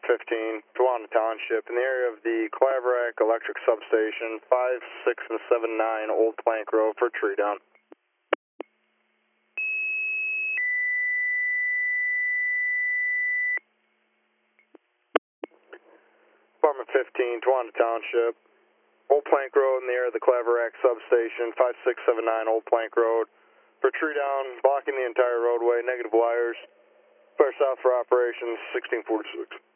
15, Tawana Township, in the area of the Claverack Electric Substation, 5, 6, and 7, 9, Old Plank Road for tree down. Department 15, Tawana Township, Old Plank Road in the area of the Claverack Substation, 5679 Old Plank Road. For tree down, blocking the entire roadway, negative wires. Clear south for operations, 1646.